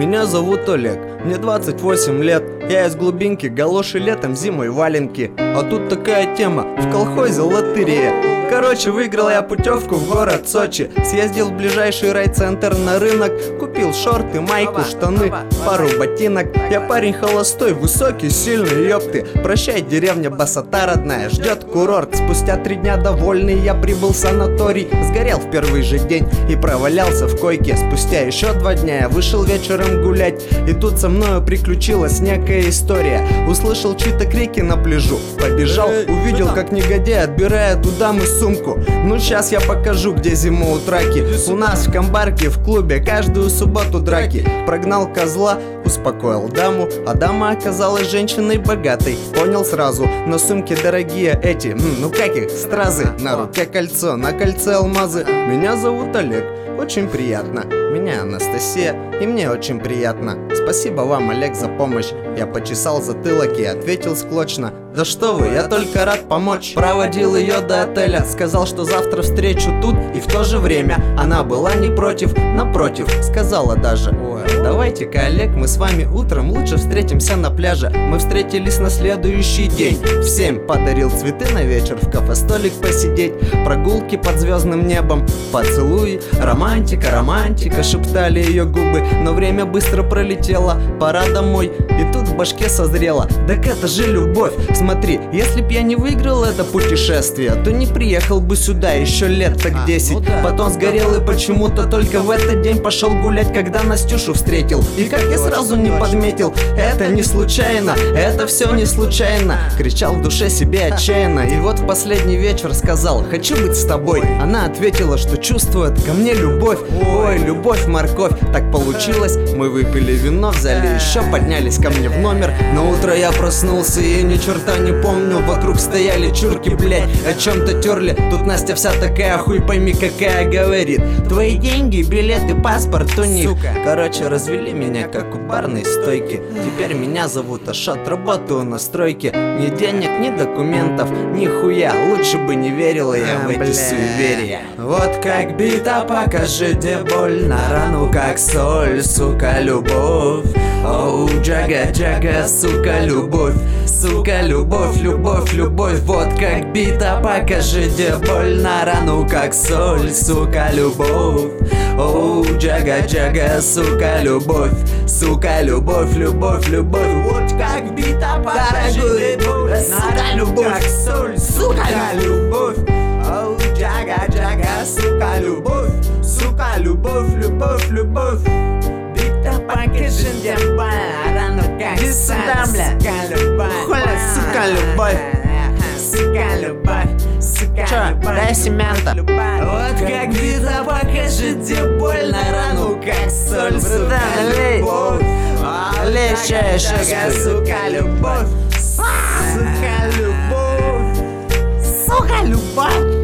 Меня зовут Олег, мне 28 лет. Я из глубинки, галоши летом, зимой валенки. А тут такая тема, в колхозе лотерея. Короче, выиграл я путевку в город Сочи. Съездил в ближайший райцентр на рынок. Купил шорты, майку, штаны, пару ботинок. Я парень холостой, высокий, сильный, ёпты. Прощай, деревня Басота родная, ждет курорт. Спустя 3 дня довольный я прибыл в санаторий. Сгорел в первый же день и провалялся в койке. Спустя еще 2 дня я вышел вечером гулять. И тут со мною приключилась некая история. Услышал чьи-то крики на пляжу. Побежал, увидел, как негодяй отбирает у дамы сумку. Ну сейчас я покажу, где зима у траки. У нас в Камбарке в клубе каждую субботу драки. Прогнал козла, успокоил даму. А дама оказалась женщиной богатой. Понял сразу, на сумке дорогие эти, ну как их, стразы. На руке кольцо, на кольце алмазы. Меня зовут Олег, очень приятно. Меня Анастасия, и мне очень приятно. Спасибо вам, Олег, за помощь. Я почесал затылок и ответил склочно: да что вы, я только рад помочь. Проводил ее до отеля, сказал, что завтра встречу тут. И в то же время она была не против, напротив, сказала даже: ой, давайте-ка, Олег, мы с вами утром лучше встретимся на пляже. Мы встретились на следующий день. В 7 подарил цветы на вечер, в кафе столик посидеть. Прогулки под звездным небом, поцелуи, романтика, романтика, шептали ее губы. Но время быстро пролетело, пора домой. И тут в башке созрело: так это же любовь. Смотри, если б я не выиграл это путешествие, то не приехал бы сюда еще лет так 10. Потом сгорел и почему-то только в этот день пошел гулять, когда Настюшу встретил. И как я сразу не подметил, это не случайно, это все не случайно. Кричал в душе себе отчаянно. И вот в последний вечер сказал: хочу быть с тобой. Она ответила, что чувствует ко мне любовь. Ой, любовь, морковь. Так получилось, мы выпили вино, взяли еще, поднялись ко мне в номер. На утро я проснулся и ни черта не помню. Вокруг стояли чурки, блять, о чем-то терли. Тут Настя вся такая, хуй пойми какая, говорит: твои деньги, билеты, паспорт у них. Короче, развели меня как у барной стойки. Теперь меня зовут Ашот, работаю на стройке. Ни денег, ни документов, ни хуя. Лучше бы не верила я в эти суеверия. Вот как бита, покажи, где больно. Рану как соль, сука, любовь. Оу, джага, джага, сука, любовь. Сука, любовь, любовь, любовь. Вот как бита, покажи, где больно. Рану как соль, сука, любовь. Оу, джага, джага, сука, любовь. Сука, любовь, любовь, любовь. Вот как бита, покажи, где больно. Рану как соль, сука, любовь. Оу, джага, джага, сука, любовь. Сука, любовь, любовь, любовь. Бита, покажи, где больно. Рану как соль, сука, любовь. Хуля, сука, любовь. Сука, любовь. Сука, любовь. Дай семента. Вот как бита, покажи, где больно. Рану как соль, сука, любовь. Лей, еще, сука, любовь. Сука, любовь. Сука, любовь.